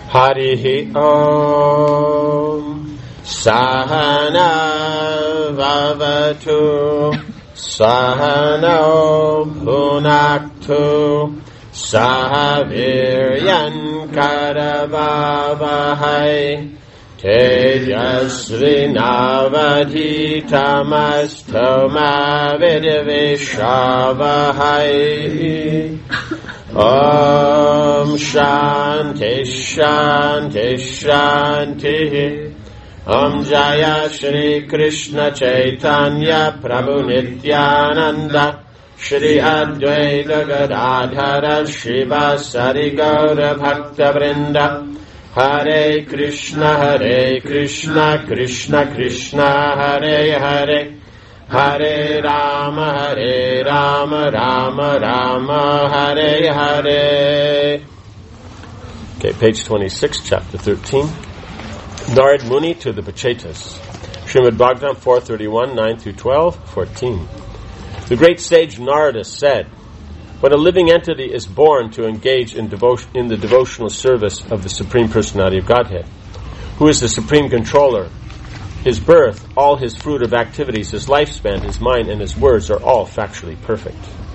Harihi Om Sahana Vavatu Sahano Bhunaktu Sahaviryan Karavavahai Tejasvi Navadhitamasto Mavidvishavahai Om Shanti Shanti Shanti Om Jaya Shri Krishna Chaitanya Prabhu Nityananda Shri Advaita Gadadhara Shiva Sari Gaura Bhakta Vrinda Hare Krishna Krishna Krishna Hare Hare Hare Rama Rama Rama Hare Hare. Okay, page 26, chapter 13. Narad Muni to the Pachetas. Srimad Bhagavatam 431, 9 through 12, 14. The great sage Narada said, when a living entity is born to engage in the devotional service of the Supreme Personality of Godhead, who is the Supreme Controller, his birth, all his fruit of activities, his lifespan, his mind, and his words are all factually perfect.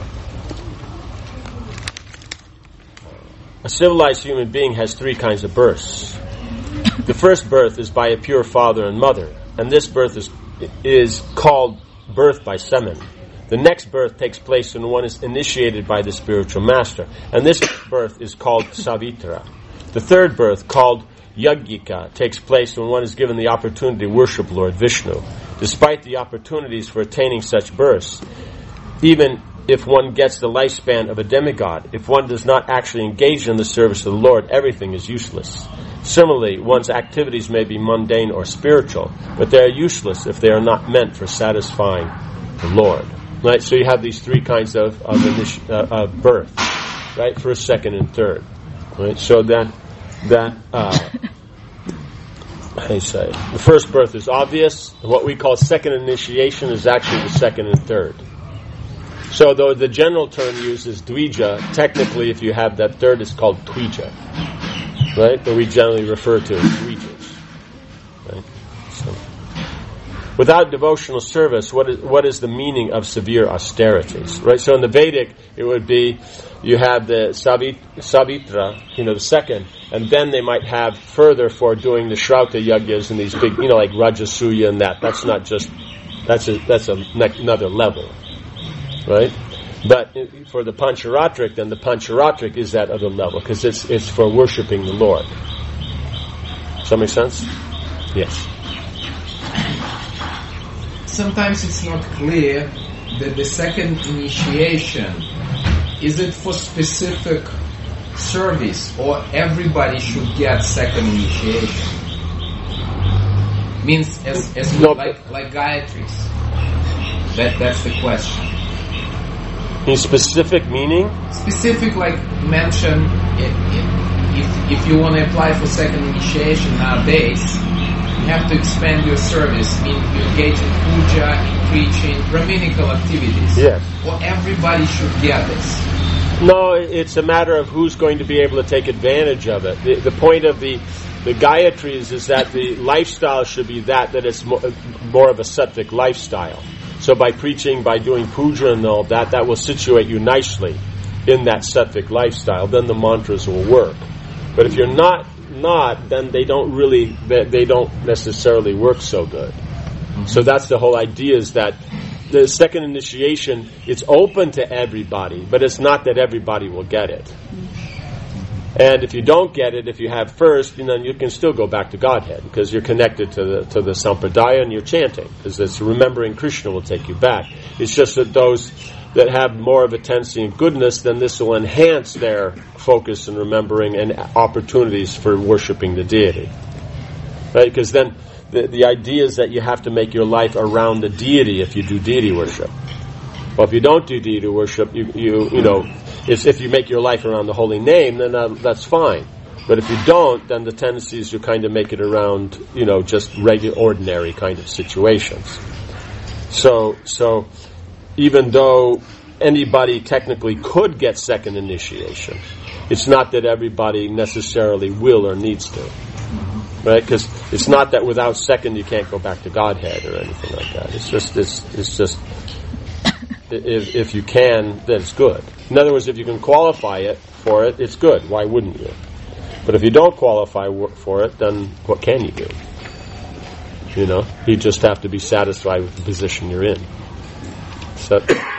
A civilized human being has three kinds of births. The first birth is by a pure father and mother, and this birth is called birth by semen. The next birth takes place when one is initiated by the spiritual master, and this birth is called Savitra. The third birth, called Yajnika, takes place when one is given the opportunity to worship Lord Vishnu. Despite the opportunities for attaining such births, even if one gets the lifespan of a demigod, if one does not actually engage in the service of the Lord, everything is useless. Similarly, one's activities may be mundane or spiritual, but they are useless if they are not meant for satisfying the Lord. Right? So you have these three kinds of birth, right? First, second, and third. Right? So that I say the first birth is obvious. What we call second initiation is actually the second and third. So though the general term used is Dvija, technically if you have that third, it's called Twija. Right? But we generally refer to as Dvijas. Right? So, without devotional service, what is the meaning of severe austerities? Right? So in the Vedic, it would be, you have the Savitra, the second, and then they might have further for doing the Shrauta Yajnas and these big, like Rajasuya and that. That's not just, that's another level. Right? But for the Pancharatrik, then the Pancharatrik is that other level, because it's for worshipping the Lord. Does that make sense? Yes. Sometimes it's not clear that the second initiation, is it for specific service or everybody should get second initiation? Means as no. like Gayatris. That's the question. In specific meaning? Specific, like mention, if you want to apply for second initiation nowadays, you have to expand your service. You engage in puja, in preaching, Brahminical activities. Yes. Or everybody should get this. No, it's a matter of who's going to be able to take advantage of it. The point of the Gayatris is that the lifestyle should be that it's more of a sattvic lifestyle. So by preaching, by doing puja and all that will situate you nicely in that sattvic lifestyle. Then the mantras will work. But if you're not, then they don't necessarily work so good. Mm-hmm. So that's the whole idea, is that the second initiation, it's open to everybody, but it's not that everybody will get it. And if you don't get it, if you have first, then you can still go back to Godhead, because you're connected to the Sampradaya and you're chanting, because it's remembering Krishna will take you back. It's just that those that have more of a tendency in goodness, then this will enhance their focus and remembering and opportunities for worshiping the deity. Right? Because then the idea is that you have to make your life around the deity if you do deity worship. Well, if you don't do deity worship, if you make your life around the holy name, then that's fine. But if you don't, then the tendency is to kind of make it around, just regular, ordinary kind of situations. So even though anybody technically could get second initiation, It's not that everybody necessarily will or needs to. Right? Because it's not that without second you can't go back to Godhead or anything like that. It's just if you can, then it's good. In other words, if you can qualify for it, it's good. Why wouldn't you? But if you don't qualify for it, then what can you do? You know, you just have to be satisfied with the position you're in. So,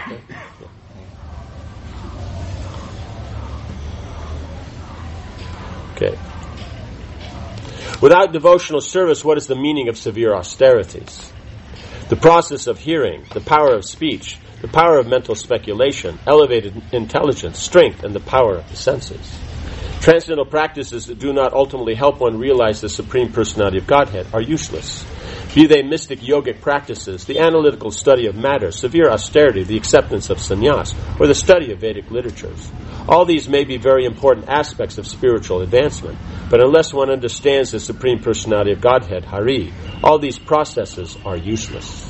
okay. Without devotional service, what is the meaning of severe austerities? The process of hearing, the power of speech, the power of mental speculation, elevated intelligence, strength, and the power of the senses. Transcendental practices that do not ultimately help one realize the Supreme Personality of Godhead are useless. Be they mystic yogic practices, the analytical study of matter, severe austerity, the acceptance of sannyas, or the study of Vedic literatures. All these may be very important aspects of spiritual advancement, but unless one understands the Supreme Personality of Godhead, Hari, all these processes are useless.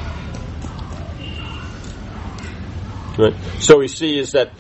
Right? So we see is that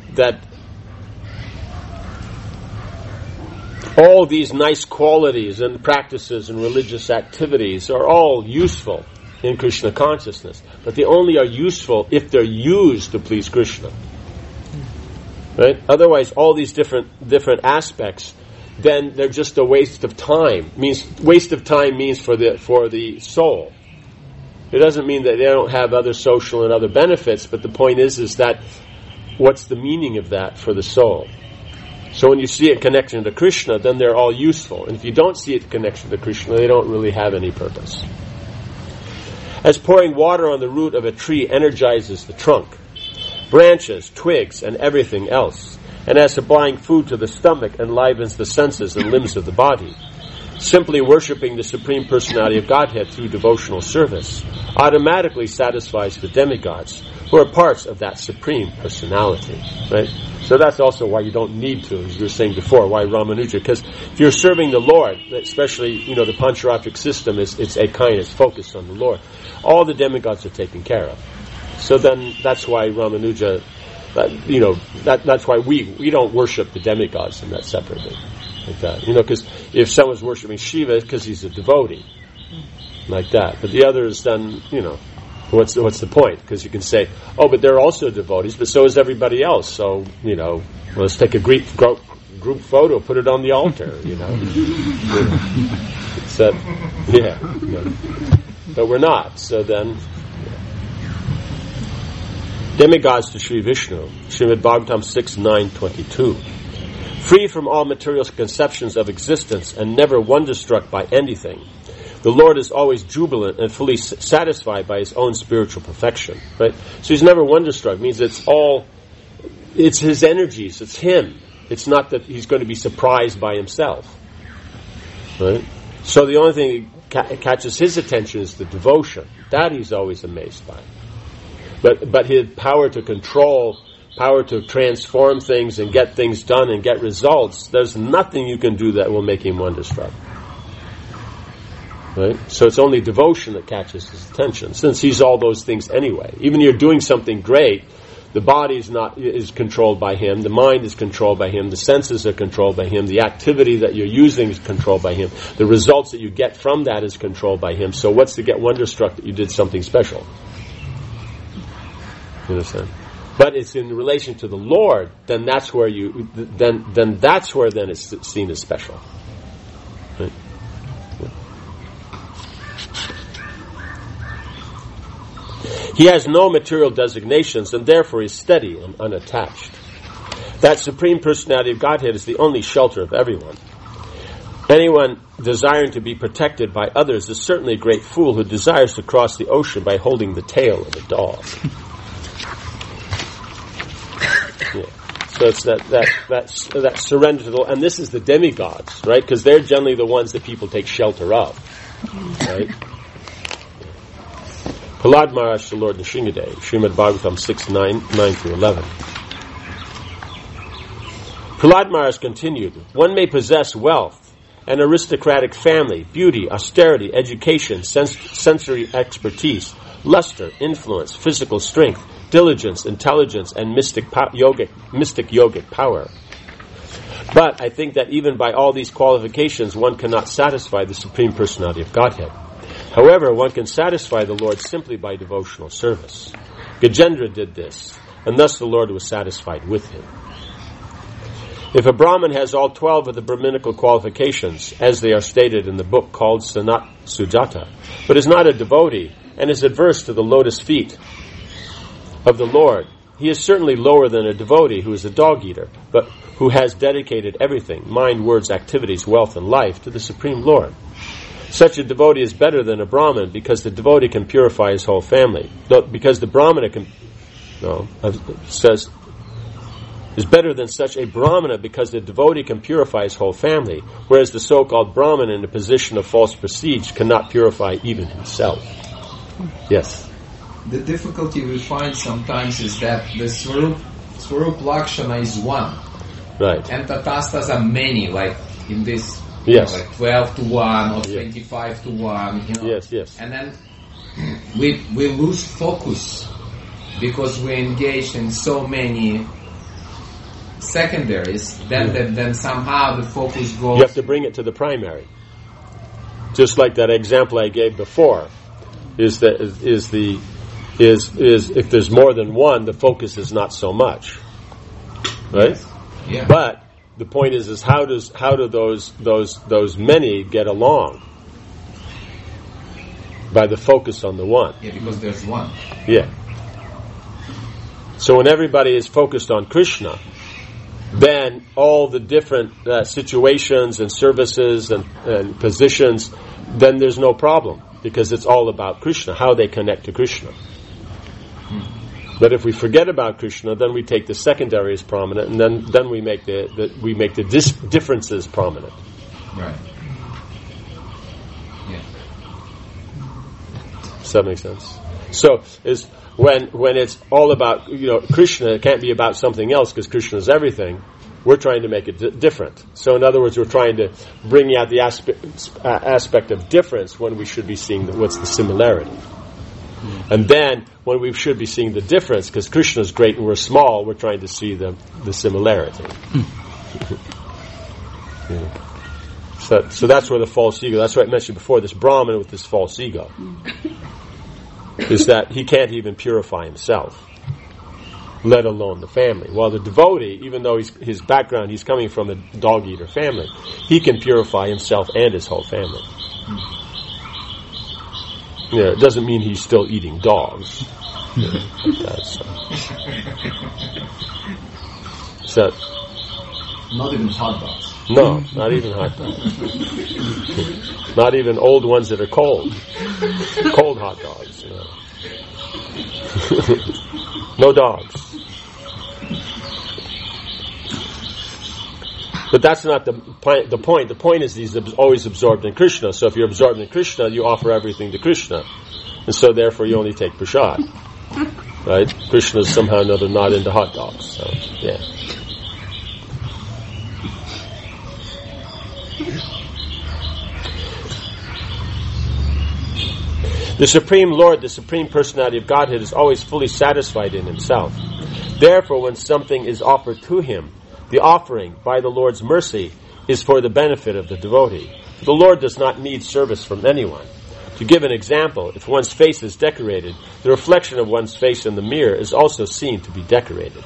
all these nice qualities and practices and religious activities are all useful in Krishna consciousness, but they only are useful if they're used to please Krishna. Right? Otherwise, all these different aspects, then they're just a waste of time. Waste of time means for the soul. It doesn't mean that they don't have other social and other benefits, but the point is that what's the meaning of that for the soul? So when you see it connection to Krishna, then they're all useful. And if you don't see it connection to Krishna, they don't really have any purpose. As pouring water on the root of a tree energizes the trunk, branches, twigs, and everything else, and as supplying food to the stomach enlivens the senses and limbs of the body, simply worshipping the Supreme Personality of Godhead through devotional service automatically satisfies the demigods, who are parts of that Supreme Personality. Right? So that's also why you don't need to, as you were saying before, why Ramanuja, because if you're serving the Lord, especially, the Pancharatric system, it's focused on the Lord. All the demigods are taken care of. So then that's why Ramanuja, that's why we don't worship the demigods in that separately. Like that. Because if someone's worshiping Shiva, it's because he's a devotee. Like that. But the others, then, what's the point? Because you can say, oh, but they're also devotees, but so is everybody else. So, let's take a group photo, put it on the altar, So, But we're not. So then, demigods to Sri Vishnu, Srimad Bhagavatam 6:9-22. Free from all material conceptions of existence and never wonderstruck by anything, the Lord is always jubilant and fully satisfied by His own spiritual perfection. Right? So He's never wonderstruck. It means it's His energies, it's Him. It's not that He's going to be surprised by Himself. Right? So the only thing that catches His attention is the devotion. That He's always amazed by. But His power to control, power to transform things and get things done and get results, there's nothing you can do that will make Him wonderstruck. Right? So it's only devotion that catches His attention, since He's all those things anyway. Even you're doing something great, the body is controlled by Him, the mind is controlled by Him, the senses are controlled by Him, the activity that you're using is controlled by Him, the results that you get from that is controlled by Him. So what's to get wonderstruck that you did something special? You understand? But it's in relation to the Lord, then that's where it's seen as special. Right? He has no material designations and therefore is steady and unattached. That Supreme Personality of Godhead is the only shelter of everyone. Anyone desiring to be protected by others is certainly a great fool who desires to cross the ocean by holding the tail of a dog. Yeah. So it's that surrender to the, and this is the demigods, right? Because they're generally the ones that people take shelter of, right? Prahlad Maharaj to Lord Nrsingadev, Srimad Bhagavatam 6:9-11. Prahlad Maharaj continued, one may possess wealth, an aristocratic family, beauty, austerity, education, sensory expertise, luster, influence, physical strength, diligence, intelligence, and mystic yogic power. But I think that even by all these qualifications, one cannot satisfy the Supreme Personality of Godhead. However, one can satisfy the Lord simply by devotional service. Gajendra did this, and thus the Lord was satisfied with him. If a Brahmin has all 12 of the Brahminical qualifications, as they are stated in the book called Sanat Sujata, but is not a devotee and is adverse to the lotus feet of the Lord, he is certainly lower than a devotee who is a dog-eater, but who has dedicated everything, mind, words, activities, wealth, and life, to the Supreme Lord. Such a devotee is better than a Brahmin because the devotee can purify his whole family. Is better than such a Brahmana because the devotee can purify his whole family, whereas the so-called Brahmin in a position of false prestige cannot purify even himself. Yes? The difficulty we find sometimes is that the Swarup Lakshana is one. Right. And Tatastas are many, like in this, yes. Like 12 to 1 or 25 to 1. Yes. And then we lose focus because we're engaged in so many secondaries, then somehow the focus goes. You have to bring it to the primary. Just like that example I gave before, is if there's more than one, the focus is not so much, right? Yeah. But the point is how do those many get along? By the focus on the one. Yeah, because there's one. Yeah. So when everybody is focused on Krishna, then all the different situations and services and positions, then there's no problem, because it's all about Krishna, how they connect to Krishna. But if we forget about Krishna, then we take the secondary as prominent, and then we make the differences prominent. Right. Yeah. Does that make sense? So is when it's all about Krishna, it can't be about something else because Krishna is everything. We're trying to make it different. So in other words, we're trying to bring out the aspect of difference when we should be seeing what's the similarity. And then when we should be seeing the difference, because Krishna is great and we're small, we're trying to see the similarity. So that's where the false ego, that's what I mentioned before, this Brahman with this false ego, is that he can't even purify himself, let alone the family. While the devotee, even though his background, he's coming from a dog-eater family, he can purify himself and his whole family. Yeah, it doesn't mean he's still eating dogs. So, not even hot dogs. No, not even hot dogs. Not even old ones that are cold. Cold hot dogs. No dogs. But that's not the point. The point is he's always absorbed in Krishna. So if you're absorbed in Krishna, you offer everything to Krishna. And so therefore you only take prasad. Right? Krishna is somehow or another not into hot dogs. So, yeah. The Supreme Lord, the Supreme Personality of Godhead, is always fully satisfied in himself. Therefore, when something is offered to him, the offering, by the Lord's mercy, is for the benefit of the devotee. The Lord does not need service from anyone. To give an example, if one's face is decorated, the reflection of one's face in the mirror is also seen to be decorated.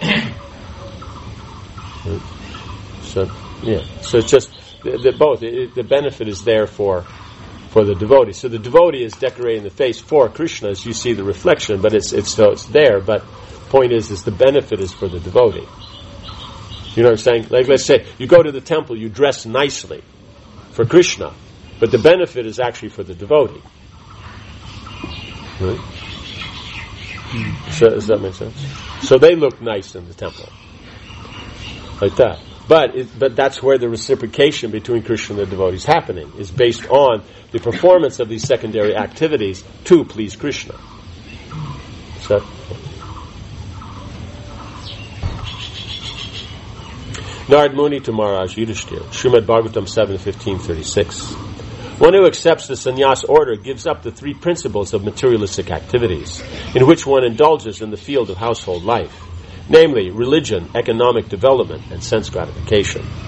So it's just both. The benefit is there for the devotee. So the devotee is decorating the face for Krishna, as you see the reflection, but it's there. But the point is the benefit is for the devotee. You know what I'm saying? Like, let's say you go to the temple, you dress nicely for Krishna, but the benefit is actually for the devotee. Right? So, does that make sense? So they look nice in the temple, like that. But that's where the reciprocation between Krishna and the devotee is happening, is based on the performance of these secondary activities to please Krishna. So, Narad Muni to Maharaj Yudhishthira, Srimad Bhagavatam 7:15-36. One who accepts the sannyas order gives up the three principles of materialistic activities, in which one indulges in the field of household life, namely religion, economic development, and sense gratification.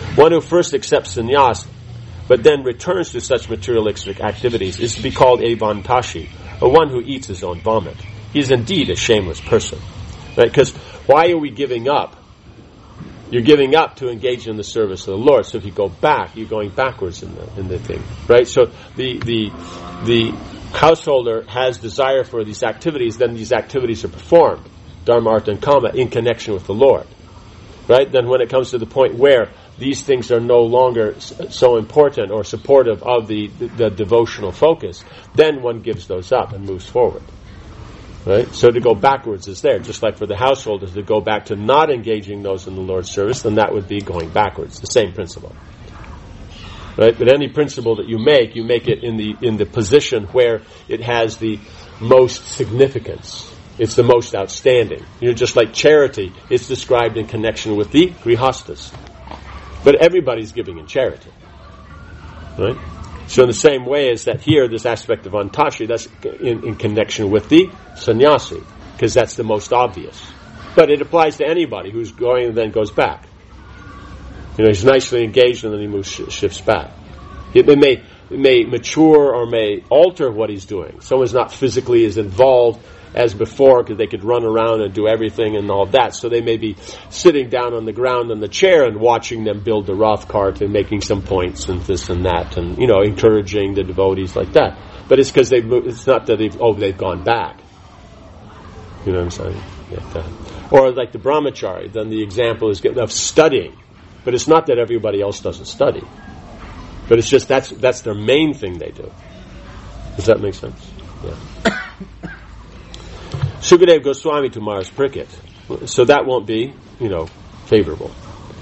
One who first accepts sannyas, but then returns to such materialistic activities, is to be called avantashi, or one who eats his own vomit. He is indeed a shameless person. Right? Because why are we giving up? You're giving up to engage in the service of the Lord. So if you go back, you're going backwards in the thing, right? So the householder has desire for these activities, then these activities are performed, dharma, artha, and kama, in connection with the Lord, right? Then when it comes to the point where these things are no longer so important or supportive of the devotional focus, then one gives those up and moves forward. Right? So to go backwards is there. Just like for the householders, to go back to not engaging those in the Lord's service, then that would be going backwards. The same principle. Right? But any principle that you make it in the position where it has the most significance. It's the most outstanding. Just like charity, it's described in connection with the grihastas. But everybody's giving in charity. Right? So in the same way as that here, this aspect of antashi, that's in connection with the sannyasi, because that's the most obvious. But it applies to anybody who's going and then goes back. He's nicely engaged and then he shifts back. It may mature or may alter what he's doing. Someone's not physically as involved as before because they could run around and do everything and all that. So they may be sitting down on the ground in the chair and watching them build the Roth cart and making some points and this and that and, encouraging the devotees like that. But it's because it's not that they've gone back. You know what I'm saying? Or like the brahmachari, then the example is of studying. But it's not that everybody else doesn't study. But it's just that's their main thing they do. Does that make sense? Yeah. Sukadeva Goswami to Maharaj Parikshit. So that won't be, favorable.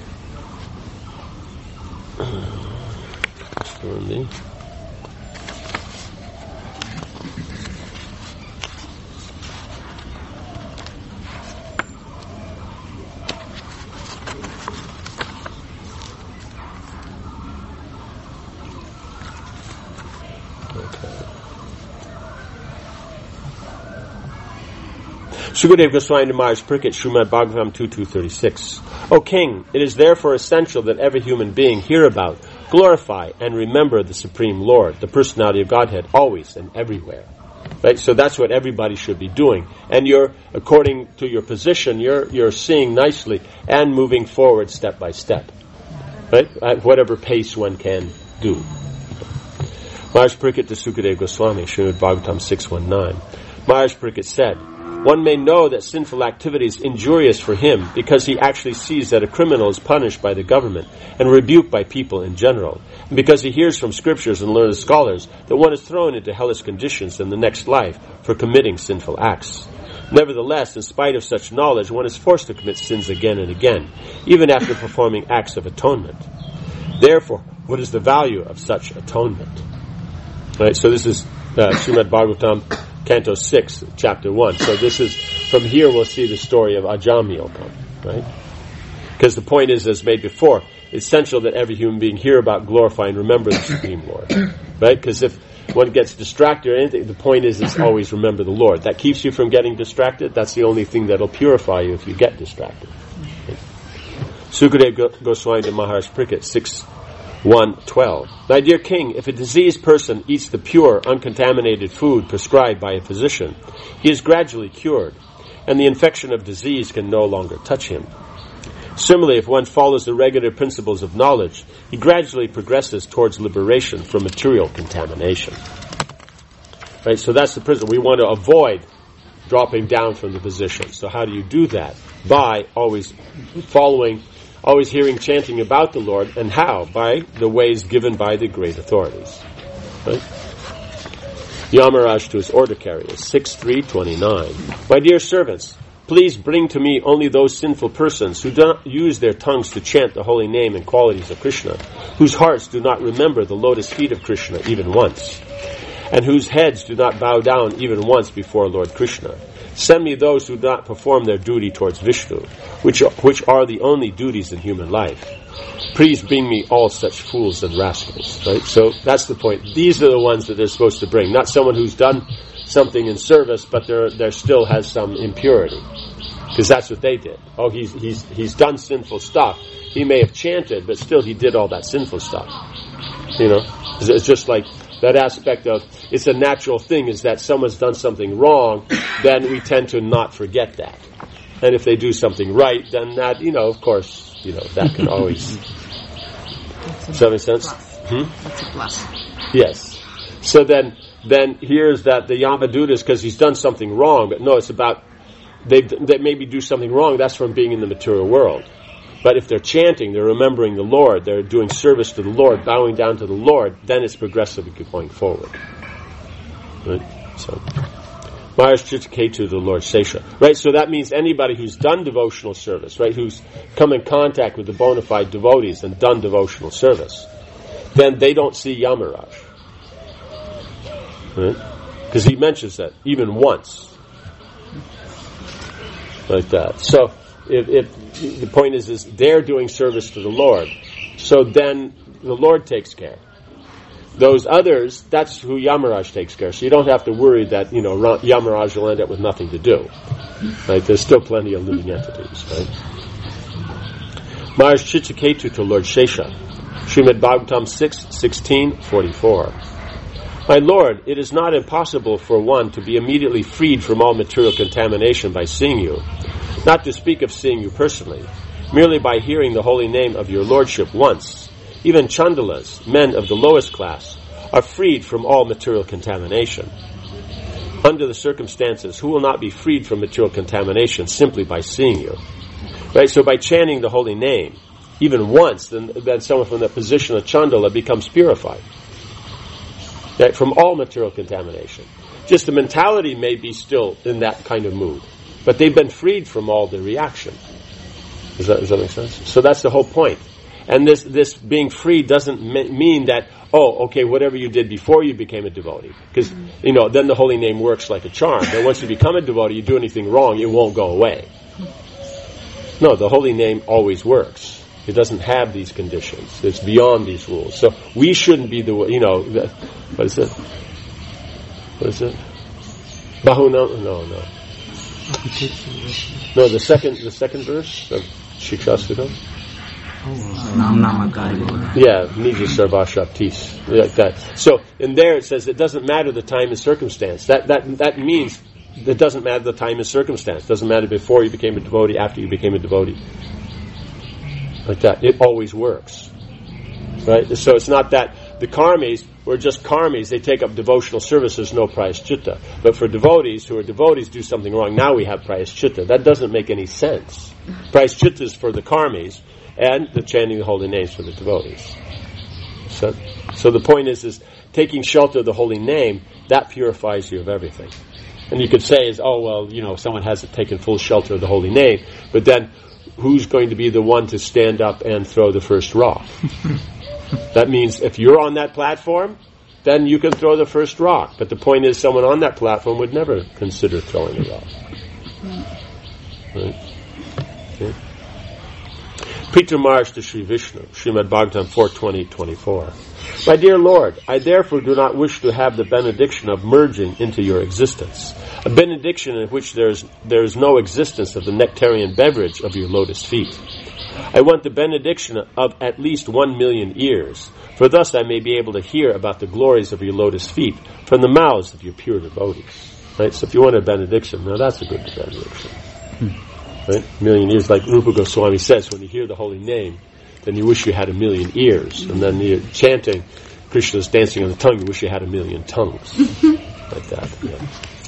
Sukadeva Goswami to Maharaj Parikshit, Srimad Bhagavatam 2.236. O king, it is therefore essential that every human being hear about, glorify, and remember the Supreme Lord, the personality of Godhead, always and everywhere. Right? So that's what everybody should be doing. And according to your position, you're seeing nicely and moving forward step by step. Right? At whatever pace one can do. Maharaj Parikshit to Sukadeva Goswami, Srimad Bhagavatam 6.1.9. Maharaj Parikshit said, one may know that sinful activity is injurious for him because he actually sees that a criminal is punished by the government and rebuked by people in general, and because he hears from scriptures and learned scholars that one is thrown into hellish conditions in the next life for committing sinful acts. Nevertheless, in spite of such knowledge, one is forced to commit sins again and again, even after performing acts of atonement. Therefore, what is the value of such atonement? Right, so this is Srimad Bhagavatam, Canto 6, Chapter 1. So this is, from here we'll see the story of Ajamil come, right? Because the point is, as made before, it's essential that every human being hear about, glorify, and remember the Supreme Lord, right? Because if one gets distracted or anything, the point is always remember the Lord. That keeps you from getting distracted. That's the only thing that'll purify you if you get distracted. Okay. Sukadeva Goswami to Maharaj Parikshit 6.1.12. My dear king, if a diseased person eats the pure, uncontaminated food prescribed by a physician, he is gradually cured, and the infection of disease can no longer touch him. Similarly, if one follows the regular principles of knowledge, he gradually progresses towards liberation from material contamination. Right, so that's the principle. We want to avoid dropping down from the position. So how do you do that? By always following, always hearing chanting about the Lord. And how? By the ways given by the great authorities. Right? Yamaraj to his order carriers, 6.3.29. My dear servants, please bring to me only those sinful persons who do not use their tongues to chant the holy name and qualities of Krishna, whose hearts do not remember the lotus feet of Krishna even once, and whose heads do not bow down even once before Lord Krishna. Send me those who do not perform their duty towards Vishnu, which are the only duties in human life. Please bring me all such fools and rascals. Right? So that's the point. These are the ones that they're supposed to bring, not someone who's done something in service, but there still has some impurity. Because that's what they did. Oh, he's done sinful stuff. He may have chanted, but still he did all that sinful stuff. It's just like that aspect of, it's a natural thing, is that someone's done something wrong, then we tend to not forget that. And if they do something right, then that, of course, that can always... Does that make sense? That's a plus. Yes. So then here's that the Yamadutas, because he's done something wrong, but no, it's about, they maybe do something wrong, that's from being in the material world. But if they're chanting, they're remembering the Lord, they're doing service to the Lord, bowing down to the Lord, then it's progressively going forward. Right? So, Maharaj Chittiketu, the Lord Sesha. Right? So that means anybody who's done devotional service, right, who's come in contact with the bona fide devotees and done devotional service, then they don't see Yamaraj. Right? Because he mentions that even once. Like that. So, if the point is they're doing service to the Lord, so then the Lord takes care. Those others, that's who Yamaraj takes care. So you don't have to worry that Yamaraj will end up with nothing to do. Right? There's still plenty of living entities. Right? Maharaj Chittiketu to Lord Sesha, Srimad Bhagavatam 6:16-44. My Lord, it is not impossible for one to be immediately freed from all material contamination by seeing you. Not to speak of seeing you personally, merely by hearing the holy name of your Lordship once. Even Chandalas, men of the lowest class, are freed from all material contamination. Under the circumstances, who will not be freed from material contamination simply by seeing you? Right? So by chanting the holy name, even once, then someone from the position of Chandala becomes purified. Right? From all material contamination. Just the mentality may be still in that kind of mood. But they've been freed from all the reaction. Does that make sense? So that's the whole point. And this being free doesn't mean that, whatever you did before you became a devotee. Because, then the holy name works like a charm. But once you become a devotee, you do anything wrong, it won't go away. No, the holy name always works. It doesn't have these conditions. It's beyond these rules. So we shouldn't be what is it? What is it? Bahuna? No. No, the second verse of Shikshastakam. Yeah, Nija Sarva Shaktis, like that. So in there it says it doesn't matter the time and circumstance. That means it doesn't matter the time and circumstance. It doesn't matter before you became a devotee, after you became a devotee. Like that. It always works. Right? So it's not that the karmis were just karmis, they take up devotional service, there's no prayaschitta. But for devotees who are devotees do something wrong, now we have prayaschitta. That doesn't make any sense. Prayaschitta is for the karmis, and the chanting the holy names for the devotees. So the point is taking shelter of the holy name, that purifies you of everything. And you could say someone hasn't taken full shelter of the holy name, but then who's going to be the one to stand up and throw the first rock? That means if you're on that platform, then you can throw the first rock. But the point is, someone on that platform would never consider throwing a rock. Right? Okay. Peter Maharaj to Sri Vishnu, Srimad Bhagavatam 4:20-24. My dear Lord, I therefore do not wish to have the benediction of merging into your existence, a benediction in which there is no existence of the nectarian beverage of your lotus feet. I want the benediction of at least 1,000,000 ears, for thus I may be able to hear about the glories of your lotus feet from the mouths of your pure devotees. Right? So if you want a benediction, now that's a good benediction. Right? 1,000,000 ears, like Rupa Goswami says, when you hear the holy name, then you wish you had 1,000,000 ears. And then you're chanting, Krishna's dancing on the tongue, you wish you had 1,000,000 tongues. Like that. Yeah.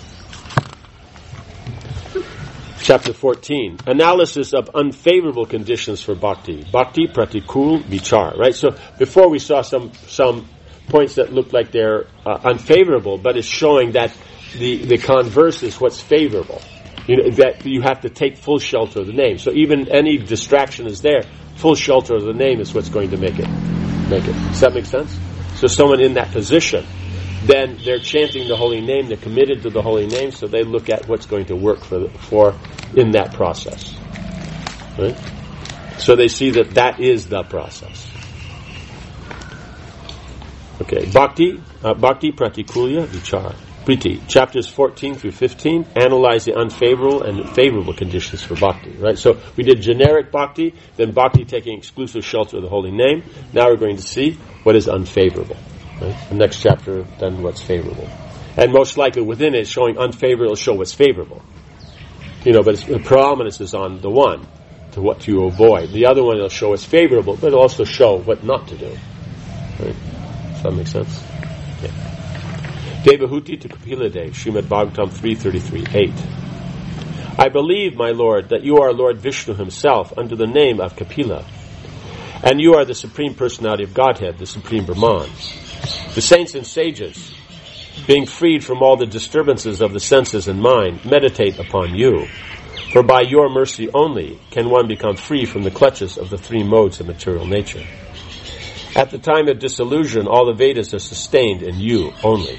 Chapter 14. Analysis of unfavorable conditions for bhakti. Bhakti pratikul vichar. Right? So before we saw some points that look like they're unfavorable, but it's showing that the converse is what's favorable. That you have to take full shelter of the name. So even any distraction is there, full shelter of the name is what's going to make it. Does that make sense? So someone in that position, then they're chanting the holy name, they're committed to the holy name, so they look at what's going to work for in that process. Right? So they see that is the process. Okay, bhakti pratikulya vichar. Priti, chapters 14 through 15 analyze the unfavorable and favorable conditions for bhakti. Right? So we did generic bhakti, then bhakti taking exclusive shelter of the holy name. Now we're going to see what is unfavorable. Right? The next chapter, then what's favorable. And most likely within it, showing unfavorable, it'll show what's favorable. But the predominance is on the one, to what you avoid. The other one, it'll show what's favorable, but it'll also show what not to do. Right? Does that make sense? Yeah. Devahuti to Kapila Dev, Srimad Bhagavatam 3:33-8. I believe, my Lord, that you are Lord Vishnu himself under the name of Kapila, and you are the Supreme Personality of Godhead, the Supreme Brahman. The saints and sages, being freed from all the disturbances of the senses and mind, meditate upon you. For by your mercy only can one become free from the clutches of the three modes of material nature. At the time of disillusion, all the Vedas are sustained in you only.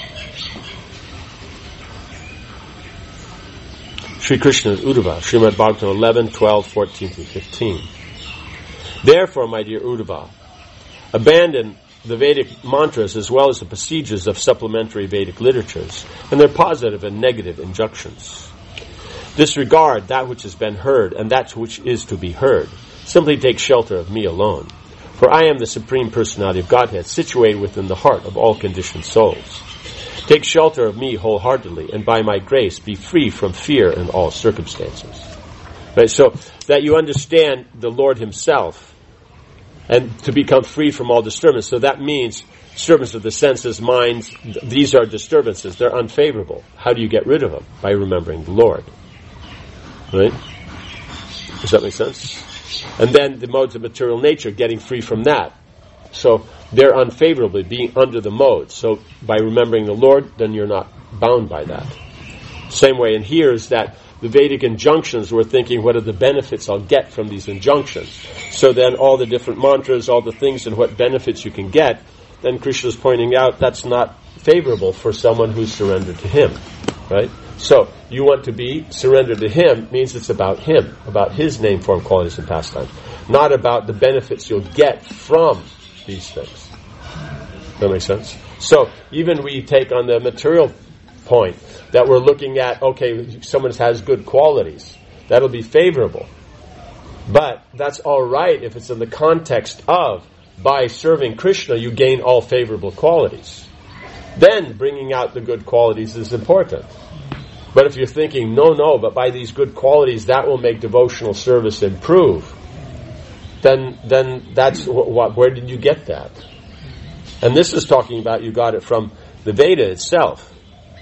Sri Krishna's Uddhava, Srimad Bhagavatam 11, 12, 14 through 15. Therefore, my dear Uddhava, abandon the Vedic mantras as well as the procedures of supplementary Vedic literatures and their positive and negative injunctions. Disregard that which has been heard and that which is to be heard. Simply take shelter of me alone. For I am the Supreme Personality of Godhead, situated within the heart of all conditioned souls. Take shelter of me wholeheartedly, and by my grace be free from fear in all circumstances. Right, so that you understand the Lord himself, and to become free from all disturbance. So that means disturbance of the senses, minds. These are disturbances. They're unfavorable. How do you get rid of them? By remembering the Lord. Right? Does that make sense? And then the modes of material nature, getting free from that. So they're unfavorably being under the modes. So by remembering the Lord, then you're not bound by that. Same way in here is that the Vedic injunctions, we're thinking, what are the benefits I'll get from these injunctions? So then all the different mantras, all the things and what benefits you can get, then Krishna's pointing out that's not favorable for someone who's surrendered to him. Right? So you want to be surrendered to him means it's about him, about his name, form, qualities, and pastimes, not about the benefits you'll get from these things. That makes sense? So even we take on the material point that we're looking at, okay, someone has good qualities. That'll be favorable. But that's all right if it's in the context of, by serving Krishna, you gain all favorable qualities. Then bringing out the good qualities is important. But if you're thinking, no, but by these good qualities, that will make devotional service improve, then that's where did you get that? And this is talking about you got it from the Veda itself.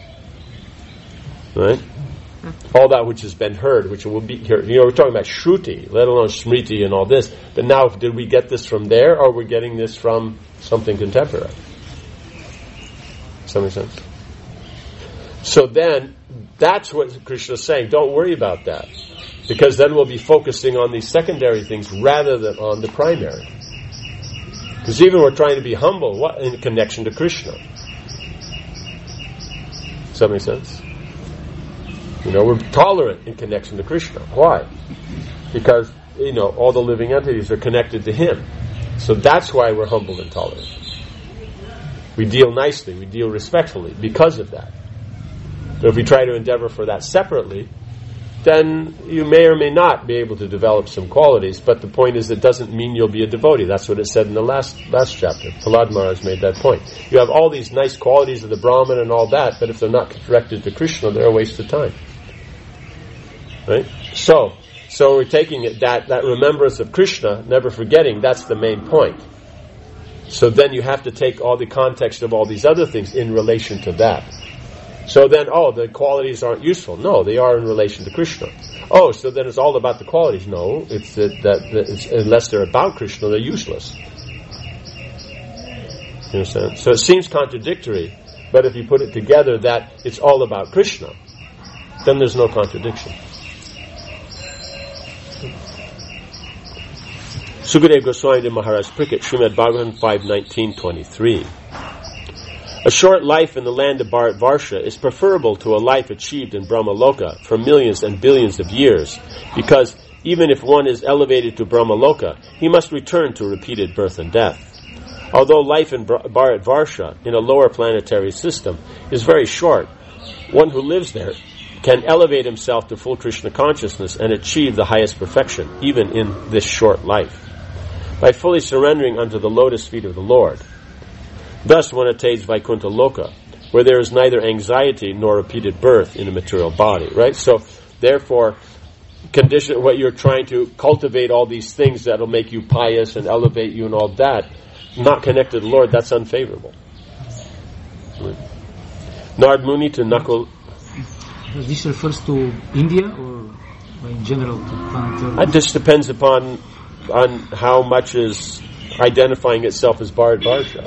Right? All that which has been heard, which will be here. We're talking about Shruti, let alone Smriti and all this. But now, did we get this from there, or are we getting this from something contemporary? Does that make sense? So then, that's what Krishna is saying. Don't worry about that. Because then we'll be focusing on these secondary things rather than on the primary. Because even we're trying to be humble in connection to Krishna. Does that make sense? We're tolerant in connection to Krishna. Why? Because, all the living entities are connected to him. So that's why we're humble and tolerant. We deal nicely, we deal respectfully because of that. But if we try to endeavor for that separately, then you may or may not be able to develop some qualities, but the point is it doesn't mean you'll be a devotee. That's what it said in the last chapter. Prahlad Maharaj made that point. You have all these nice qualities of the Brahman and all that, but if they're not directed to Krishna, they're a waste of time. Right? So we're taking it that remembrance of Krishna, never forgetting, that's the main point. So then you have to take all the context of all these other things in relation to that. So then, the qualities aren't useful. No, they are in relation to Krishna. So then it's all about the qualities. No, it's unless they're about Krishna, they're useless. You understand? So it seems contradictory, but if you put it together that it's all about Krishna, then there's no contradiction. Sukadeva Goswami Maharaj Pricket, Srimad Bhagavatam 5:19-23. A short life in the land of Bharatvarsha is preferable to a life achieved in Brahmaloka for millions and billions of years, because even if one is elevated to Brahmaloka, he must return to repeated birth and death. Although life in Bharat Varsha, in a lower planetary system, is very short, one who lives there can elevate himself to full Krishna consciousness and achieve the highest perfection, even in this short life, by fully surrendering unto the lotus feet of the Lord. Thus one attains Vaikuntha Loka, where there is neither anxiety nor repeated birth in a material body, right? So, therefore, condition what you're trying to cultivate all these things that'll make you pious and elevate you and all that, not connected to the Lord, that's unfavorable. Right. Narad Muni to Nakul. This refers to India or in general to planetary? It just depends on how much is identifying itself as Bharat Varsha.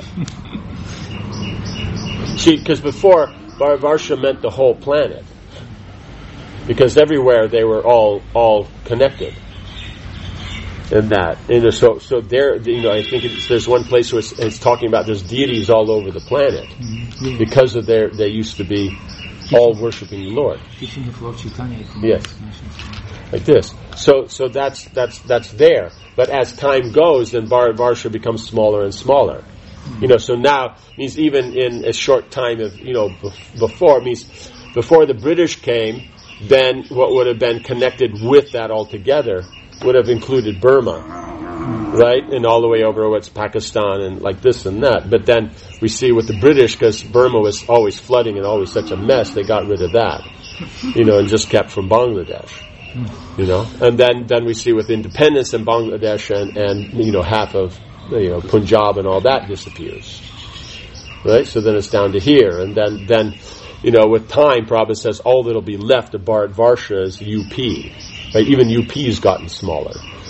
See, because before, Bharat Varsha meant the whole planet. Because everywhere they were all connected. And that, so there, I think there's one place where it's talking about there's deities all over the planet because of they used to be all worshiping the Lord. Teaching of Lord Chaitanya. Yes, like this. So that's there. But as time goes, then Bharat Varsha becomes smaller and smaller. So now means even in a short time of before the British came, then what would have been connected with that altogether would have included Burma, right? And all the way over what's Pakistan and like this and that. But then we see with the British, because Burma was always flooding and always such a mess, they got rid of that, and just kept from Bangladesh, And then we see with independence in Bangladesh and half of, Punjab and all that disappears, right? So then it's down to here. And then with time, Prabhupada says all that'll be left of Bharat Varsha is UP. Right? Even UP's gotten smaller.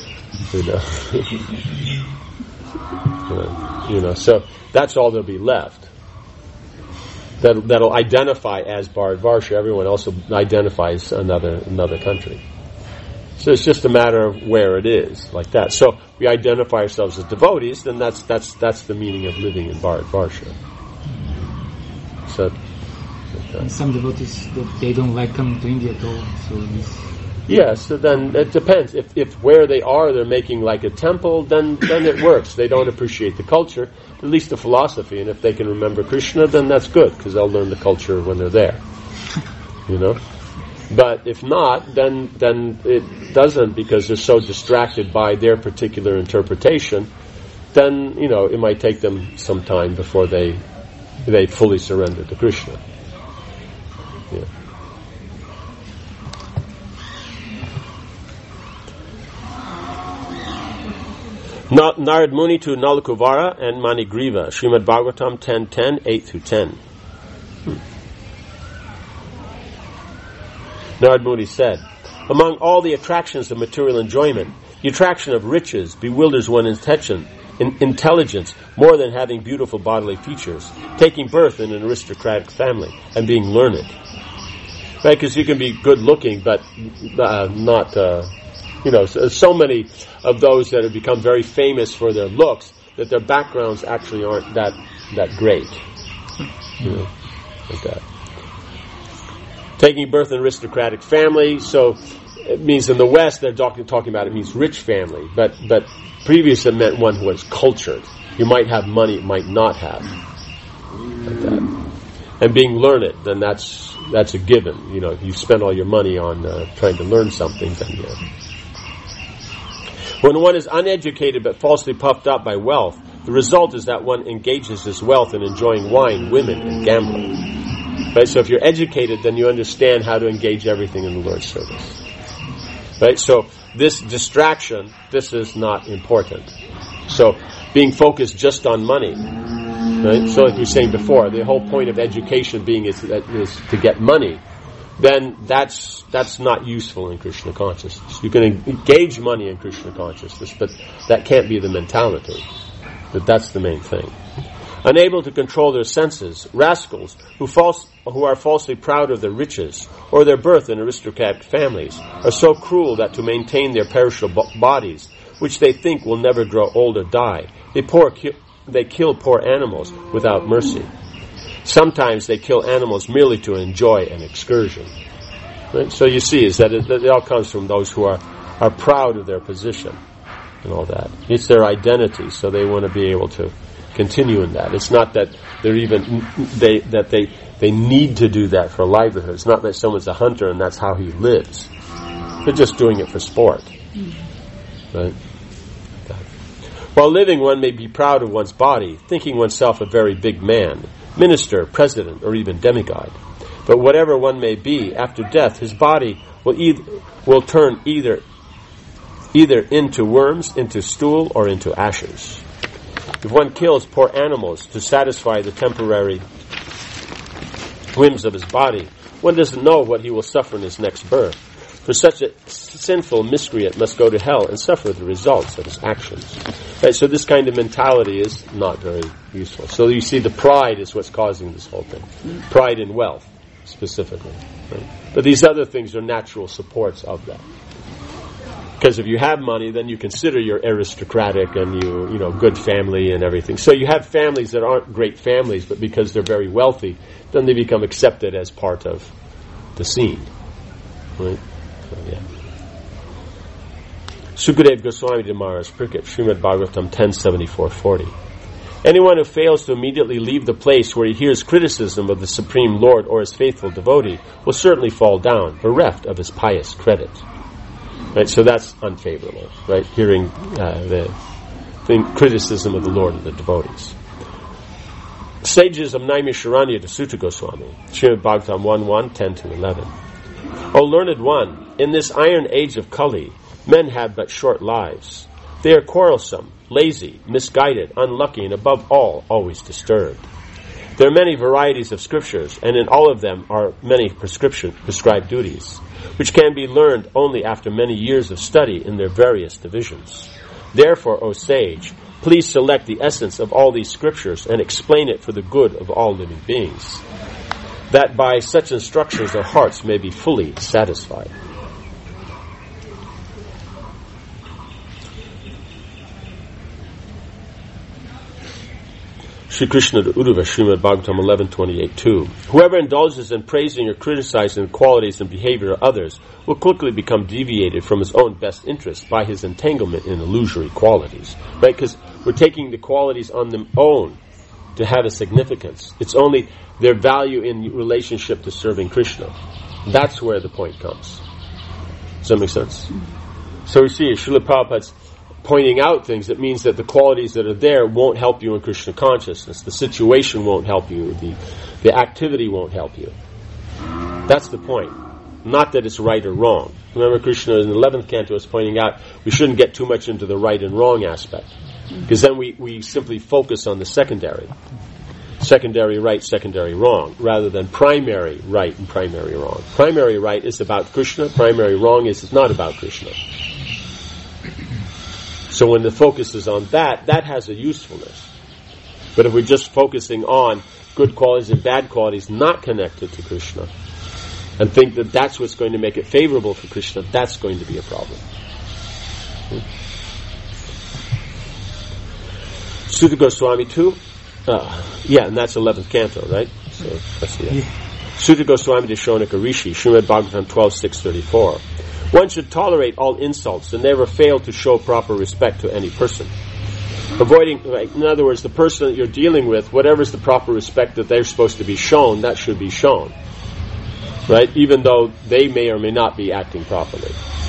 So that's all that'll be left. That'll identify as Bharat Varsha. Everyone else identifies another country. So it's just a matter of where it is, like that. So we identify ourselves as devotees, then that's the meaning of living in Bharat Varsha. So. And some devotees, they don't like coming to India at all. So then it depends. If where they are, they're making like a temple, then it works. They don't appreciate the culture, at least the philosophy. And if they can remember Krishna, then that's good, because they'll learn the culture when they're there. But if not, then it doesn't, because they're so distracted by their particular interpretation. Then it might take them some time before they fully surrender to Krishna. Yeah. Narad Muni to Nalakuvara and Manigriva, Srimad Bhagavatam 10:10, 8-10. Narad Muni said, among all the attractions of material enjoyment, the attraction of riches bewilders one's intelligence more than having beautiful bodily features, taking birth in an aristocratic family, and being learned. Right? Because you can be good looking, but not, so many of those that have become very famous for their looks, that their backgrounds actually aren't that great. Like that. Taking birth in an aristocratic family, so it means in the West they're talking about it means rich family, but previously it meant one who was cultured. You might have money, might not have. Like that. And being learned, then that's a given. If you spend all your money on trying to learn something, then When one is uneducated but falsely puffed up by wealth, the result is that one engages his wealth in enjoying wine, women, and gambling. Right? So if you're educated, then you understand how to engage everything in the Lord's service. Right? So this distraction, this is not important. So being focused just on money, right? So like we were saying before, the whole point of education being is to get money, then that's not useful in Krishna consciousness. You can engage money in Krishna consciousness, but that can't be the mentality. But that's the main thing. Unable to control their senses, rascals who are falsely proud of their riches or their birth in aristocratic families are so cruel that to maintain their perishable bodies, which they think will never grow old or die, they kill poor animals without mercy. Sometimes they kill animals merely to enjoy an excursion. Right? So you see is that it all comes from those who are proud of their position and all that. It's their identity, so they want to be able to continue in that. It's not that they need to do that for a livelihood. It's not that someone's a hunter and that's how he lives. They're just doing it for sport. Right? While living, one may be proud of one's body, thinking oneself a very big man, minister, president, or even demigod. But whatever one may be, after death, his body will turn either into worms, into stool, or into ashes. If one kills poor animals to satisfy the temporary whims of his body, one doesn't know what he will suffer in his next birth. For such a sinful miscreant must go to hell and suffer the results of his actions. Right, so this kind of mentality is not very useful. So you see, the pride is what's causing this whole thing. Pride in wealth, specifically. Right? But these other things are natural supports of that. Because if you have money, then you consider you're aristocratic and you know, good family and everything. So you have families that aren't great families, but because they're very wealthy, then they become accepted as part of the scene. Right? So, yeah. Sukadev Goswami de Maharaj Prikit, Srimad Bhagavatam 10:74-40. Anyone who fails to immediately leave the place where he hears criticism of the Supreme Lord or his faithful devotee will certainly fall down, bereft of his pious credit. Right, so that's unfavorable, right? Hearing the criticism of the Lord and the devotees. Sages of Naimisharanya to Sutta Goswami, Srimad Bhagavatam 1:1, 10-11. O learned one, in this iron age of Kali, men have but short lives. They are quarrelsome, lazy, misguided, unlucky, and above all, always disturbed. There are many varieties of scriptures, and in all of them are many prescribed duties, which can be learned only after many years of study in their various divisions. Therefore, O sage, please select the essence of all these scriptures and explain it for the good of all living beings, that by such instructions their hearts may be fully satisfied. Sri Krishna to Uddhava, Srimad Bhagavatam 11:28-2. Whoever indulges in praising or criticizing the qualities and behavior of others will quickly become deviated from his own best interest by his entanglement in illusory qualities. Right? Because we're taking the qualities on their own to have a significance. It's only their value in relationship to serving Krishna. That's where the point comes. Does that make sense? So we see Srila Prabhupada's pointing out things that means that the qualities that are there won't help you in Krishna consciousness. The situation won't help you. The activity won't help you. That's the point. Not that it's right or wrong. Remember, Krishna in the 11th canto is pointing out we shouldn't get too much into the right and wrong aspect, because then we simply focus on the secondary right, secondary wrong, rather than primary right and primary wrong. Primary right is about Krishna. Primary wrong is not about Krishna. So when the focus is on that has a usefulness. But if we're just focusing on good qualities and bad qualities not connected to Krishna, and think that that's what's going to make it favorable for Krishna, that's going to be a problem. Sutta Goswami 2, and that's 11th canto, right? So that's the Sutta Goswami to Shonaka Rishi, Srimad Bhagavatam 12:6-34. One should tolerate all insults and never fail to show proper respect to any person. Avoiding, in other words, the person that you're dealing with, whatever's the proper respect that they're supposed to be shown, that should be shown. Right? Even though they may or may not be acting properly.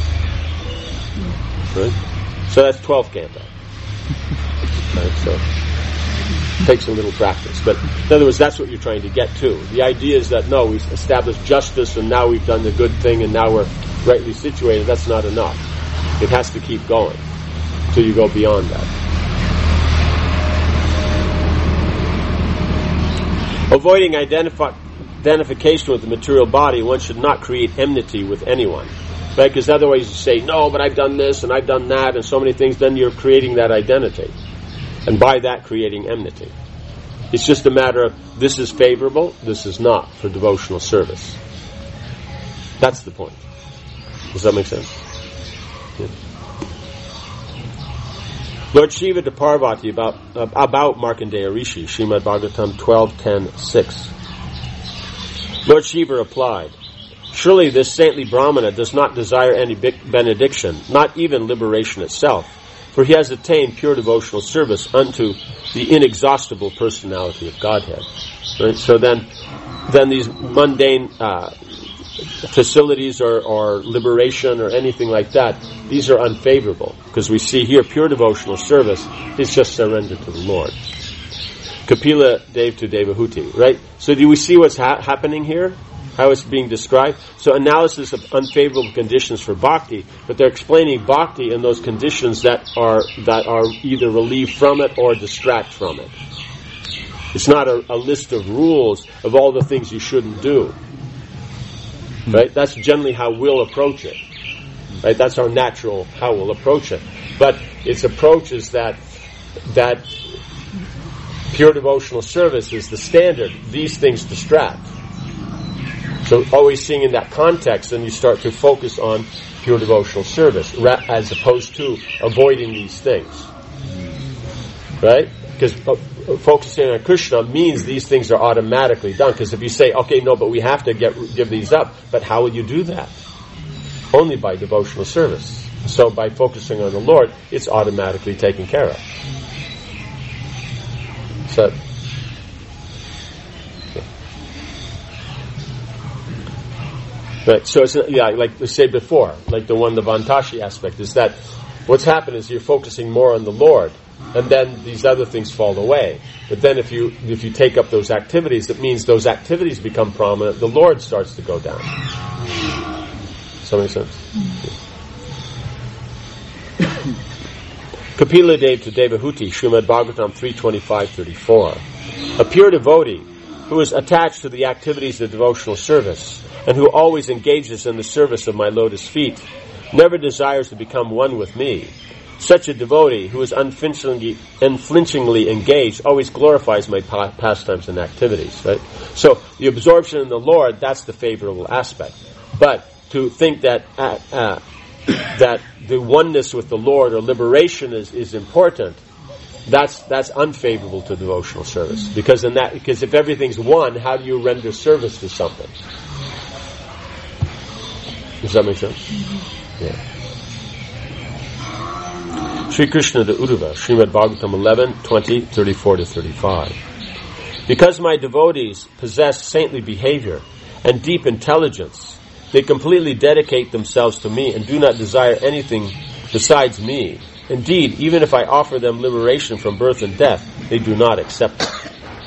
Right? So that's 12th canto. Right? So it takes a little practice. But in other words, that's what you're trying to get to. The idea is that, no, we've established justice and now we've done the good thing and now we're rightly situated. That's not enough. It has to keep going until you go beyond that. Avoiding identification with the material body, one should not create enmity with anyone. Right? Because otherwise you say, no, but I've done this and I've done that and so many things, then you're creating that identity. And by that creating enmity. It's just a matter of this is favorable, this is not for devotional service. That's the point. Does that make sense? Yeah. Lord Shiva to Parvati about Markandeya Rishi, Srimad Bhagavatam 12:10-6. Lord Shiva replied, surely this saintly Brahmana does not desire any benediction, not even liberation itself, for he has attained pure devotional service unto the inexhaustible personality of Godhead. Right? So then these mundane facilities or liberation or anything like that, these are unfavorable, because we see here pure devotional service is just surrender to the Lord. Kapila Dev to Devahuti, right? So do we see what's happening here? How it's being described? So analysis of unfavorable conditions for bhakti, but they're explaining bhakti in those conditions that are either relieved from it or distract from it. It's not a list of rules of all the things you shouldn't do. Right? That's generally how we'll approach it. Right? That's our natural how we'll approach it. But its approach is that pure devotional service is the standard. These things distract. So always seeing in that context, then you start to focus on pure devotional service as opposed to avoiding these things. Right? Because focusing on Krishna means these things are automatically done. Because if you say, okay, no, but we have to give these up, but how will you do that? Only by devotional service. So by focusing on the Lord, it's automatically taken care of. So, right, so it's like we said before, like the Vantashi aspect is that what's happened is you're focusing more on the Lord, and then these other things fall away. But then if you take up those activities, it means those activities become prominent. The Lord starts to go down. Does that make sense? Kapila Dev to Devahuti, Srimad Bhagavatam 3:25-34. A pure devotee who is attached to the activities of devotional service and who always engages in the service of my lotus feet never desires to become one with me. Such a devotee who is unflinchingly engaged always glorifies my pastimes and activities. Right? So the absorption in the Lord, that's the favorable aspect. But to think that that the oneness with the Lord or liberation is important, that's unfavorable to devotional service. Because if everything's one, how do you render service to something? Does that make sense? Yeah. Sri Krishna to Uddhava, Srimad Bhagavatam 11:20-34-35. Because my devotees possess saintly behavior and deep intelligence, they completely dedicate themselves to me and do not desire anything besides me. Indeed, even if I offer them liberation from birth and death, they do not accept it.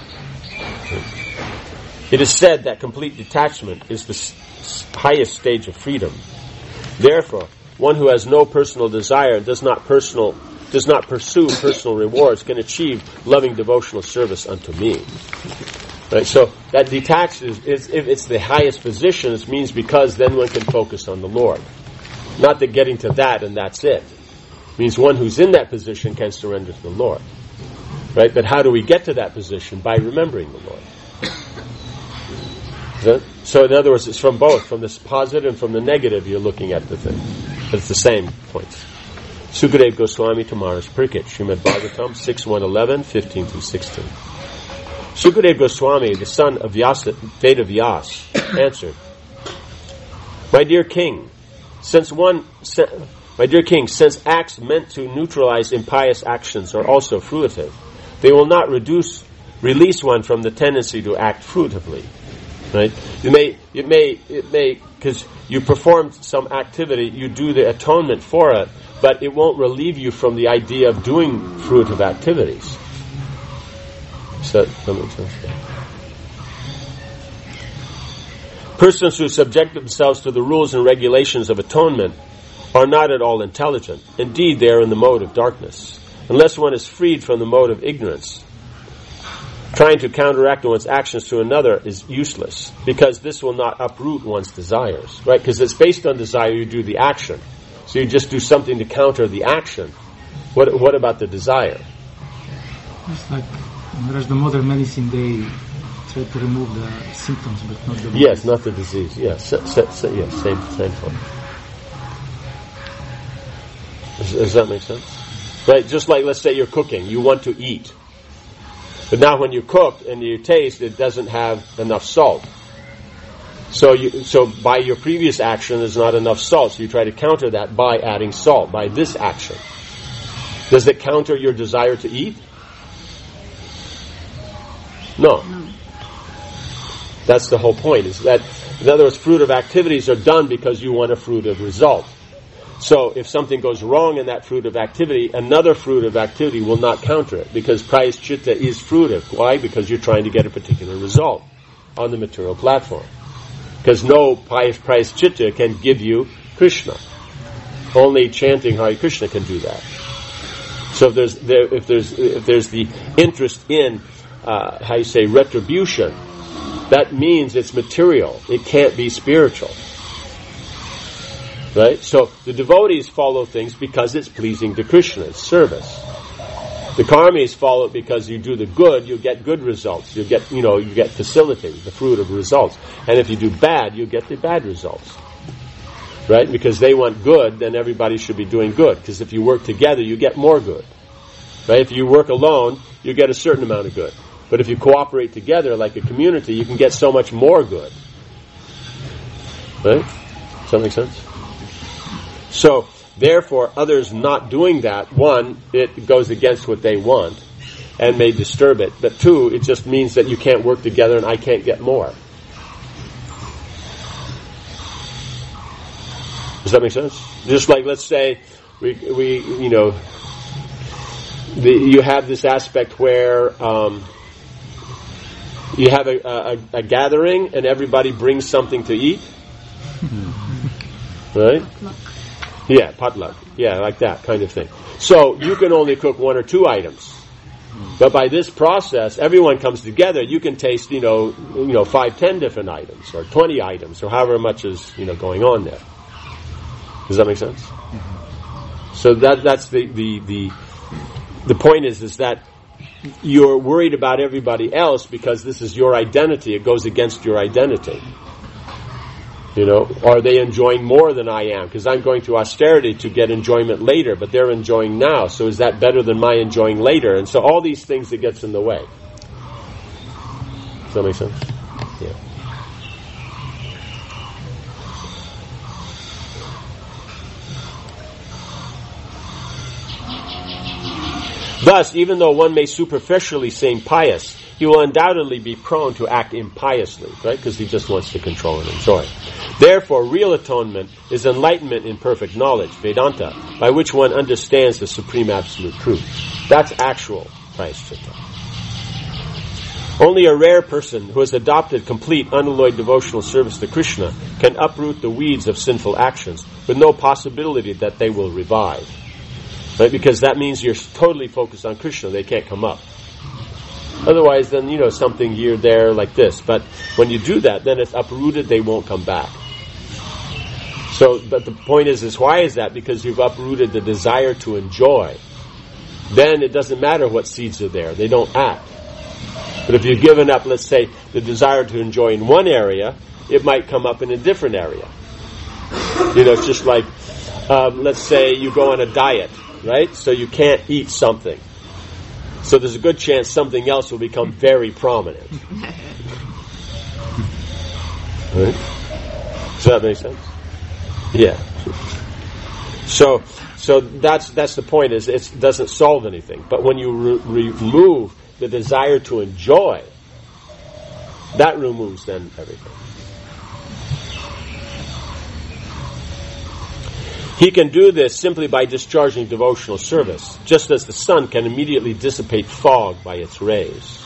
It is said that complete detachment is the highest stage of freedom. Therefore, one who has no personal desire and does not pursue personal rewards can achieve loving devotional service unto me. Right, so that detached is if it's the highest position, it means because then one can focus on the Lord. Not that getting to that and that's it. It means one who's in that position can surrender to the Lord. Right? But how do we get to that position? By remembering the Lord. So in other words, it's from both, from the positive and from the negative you're looking at the thing. But it's the same points. Sukadeva Goswami to Maharaj Pariksit, Srimad Bhagavatam 6.1.11, 15-16. Sukadeva Goswami, the son of Veda Vyas, answered, My dear king, since acts meant to neutralize impious actions are also fruitive, they will not release one from the tendency to act fruitively. Right? It may, because you performed some activity, you do the atonement for it, but it won't relieve you from the idea of doing fruitive activities. So that makes sense. Persons who subject themselves to the rules and regulations of atonement are not at all intelligent. Indeed, they are in the mode of darkness. Unless one is freed from the mode of ignorance, trying to counteract one's actions to another is useless, because this will not uproot one's desires. Right? Because it's based on desire, you do the action. So you just do something to counter the action. What about the desire? It's like, whereas the modern medicine, they try to remove the symptoms, but not the disease. Yes, not the disease. Yes, same point. Does that make sense? Right? Just like, let's say you're cooking, you want to eat. But now when you cook and you taste, it doesn't have enough salt. So by your previous action, there's not enough salt. So you try to counter that by adding salt, by this action. Does it counter your desire to eat? No. That's the whole point, is that, in other words, fruitive activities are done because you want a fruitive result. So if something goes wrong in that fruitive activity, another fruitive activity will not counter it, because prayaschitta is fruitive. Why? Because you're trying to get a particular result on the material platform. Because no prayaschitta can give you Krishna. Only chanting Hare Krishna can do that. So if there's the interest in retribution, that means it's material. It can't be spiritual. Right? So the devotees follow things because it's pleasing to Krishna. It's service. The karmis follow it because you do the good, you get good results. You get facility, the fruit of results. And if you do bad, you get the bad results. Right? Because they want good, then everybody should be doing good. Because if you work together, you get more good. Right? If you work alone, you get a certain amount of good. But if you cooperate together like a community, you can get so much more good. Right? Does that make sense? So, therefore, others not doing that, one, it goes against what they want and may disturb it. But two, it just means that you can't work together and I can't get more. Does that make sense? Just like, let's say, you have this aspect where you have a gathering and everybody brings something to eat. Right? Yeah, potluck. Yeah, like that kind of thing. So you can only cook 1 or 2 items. But by this process, everyone comes together. You can taste, 5, 10 different items, or 20 items, or however much is, going on there. Does that make sense? Mm-hmm. So that's the point is that you're worried about everybody else because this is your identity. It goes against your identity. Are they enjoying more than I am? Because I'm going through austerity to get enjoyment later, but they're enjoying now. So is that better than my enjoying later? And so all these things that gets in the way. Does that make sense? Yeah. Thus, even though one may superficially seem pious, he will undoubtedly be prone to act impiously, right? Because he just wants to control and enjoy. Therefore, real atonement is enlightenment in perfect knowledge, Vedanta, by which one understands the supreme absolute truth. That's actual prayaschitta. Only a rare person who has adopted complete unalloyed devotional service to Krishna can uproot the weeds of sinful actions with no possibility that they will revive. Right? Because that means you're totally focused on Krishna. They can't come up. Otherwise, then, something here, there, like this. But when you do that, then it's uprooted, they won't come back. So, but the point is why is that? Because you've uprooted the desire to enjoy. Then it doesn't matter what seeds are there. They don't act. But if you've given up, let's say, the desire to enjoy in one area, it might come up in a different area. It's just like, let's say you go on a diet, right? So you can't eat something. So there's a good chance something else will become very prominent. Right? Does that make sense? Yeah. So that's the point. Is it doesn't solve anything. But when you remove the desire to enjoy, that removes then everything. He can do this simply by discharging devotional service, just as the sun can immediately dissipate fog by its rays.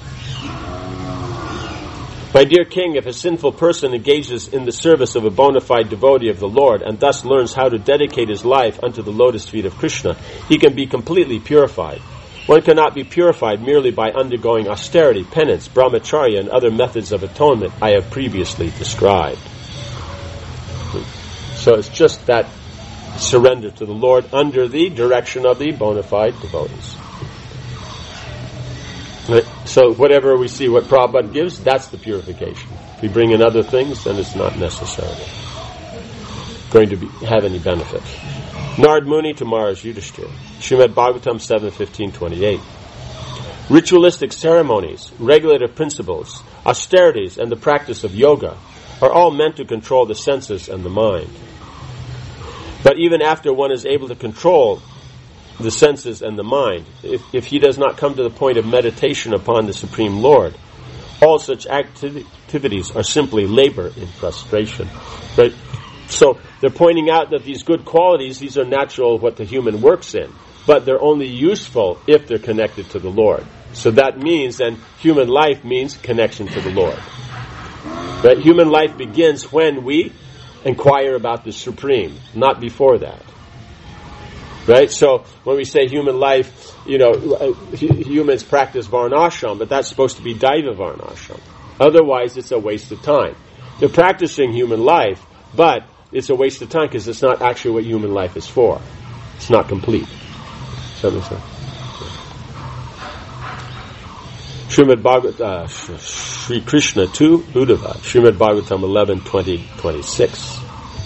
My dear king, if a sinful person engages in the service of a bona fide devotee of the Lord and thus learns how to dedicate his life unto the lotus feet of Krishna, he can be completely purified. One cannot be purified merely by undergoing austerity, penance, brahmacharya, and other methods of atonement I have previously described. So it's just that surrender to the Lord under the direction of the bona fide devotees. Right? So whatever we see what Prabhupada gives, that's the purification. If we bring in other things, then it's not necessarily going to have any benefit. Narad Muni to Maharaj Yudhishthira. Srimad Bhagavatam 7:15-28. Ritualistic ceremonies, regulative principles, austerities, and the practice of yoga are all meant to control the senses and the mind. But even after one is able to control the senses and the mind, if he does not come to the point of meditation upon the Supreme Lord, all such activities are simply labor in frustration. Right? So they're pointing out that these good qualities, these are natural, what the human works in, but they're only useful if they're connected to the Lord. So that means then human life means connection to the Lord. Right? Human life begins when we inquire about the Supreme, not before that. Right? So when we say human life, humans practice varnashram, but that's supposed to be daiva varnashram. Otherwise, it's a waste of time. They're practicing human life, but it's a waste of time because it's not actually what human life is for. It's not complete. Does that make sense? Srimad Bhagavatam, Sri Krishna to Uddhava, Srimad Bhagavatam 11:20-26.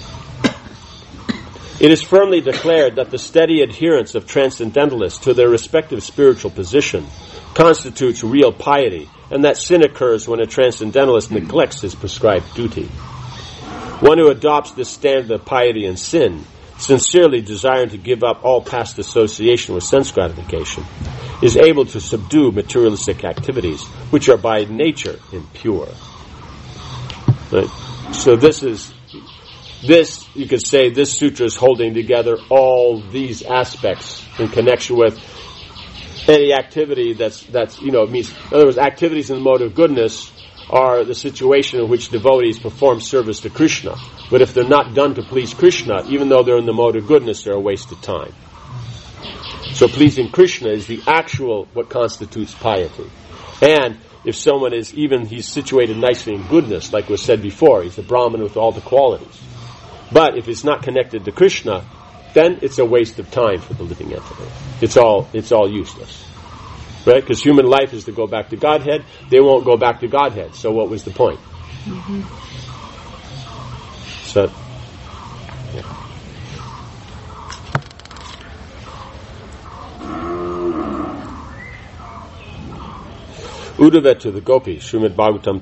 It is firmly declared that the steady adherence of transcendentalists to their respective spiritual position constitutes real piety, and that sin occurs when a transcendentalist neglects his prescribed duty. One who adopts this standard of piety and sin, sincerely desiring to give up all past association with sense gratification, is able to subdue materialistic activities, which are by nature impure. Right? So this, you could say, this sutra is holding together all these aspects in connection with any activity that's means, in other words, activities in the mode of goodness are the situation in which devotees perform service to Krishna. But if they're not done to please Krishna, even though they're in the mode of goodness, they're a waste of time. So pleasing Krishna is the actual, what constitutes piety. And if someone he's situated nicely in goodness, like was said before, he's a Brahmin with all the qualities. But if it's not connected to Krishna, then it's a waste of time for the living entity. It's all useless. Right? Because human life is to go back to Godhead. They won't go back to Godhead. So what was the point? Mm-hmm. So, yeah. Uddhava to the Gopis, Srimad Bhagavatam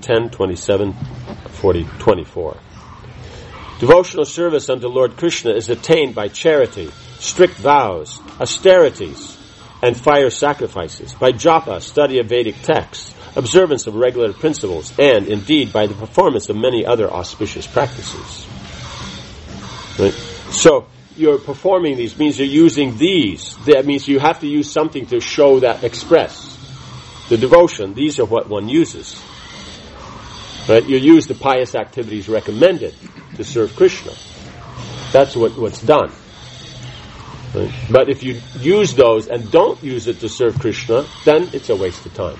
10:27-24. Devotional service unto Lord Krishna is attained by charity, strict vows, austerities, and fire sacrifices, by japa, study of Vedic texts, observance of regular principles, and, indeed, by the performance of many other auspicious practices. Right? So, you're performing these, means you're using these. That means you have to use something to show that, express the devotion. These are what one uses. Right? You use the pious activities recommended to serve Krishna. That's what's done. Right? But if you use those and don't use it to serve Krishna, then it's a waste of time.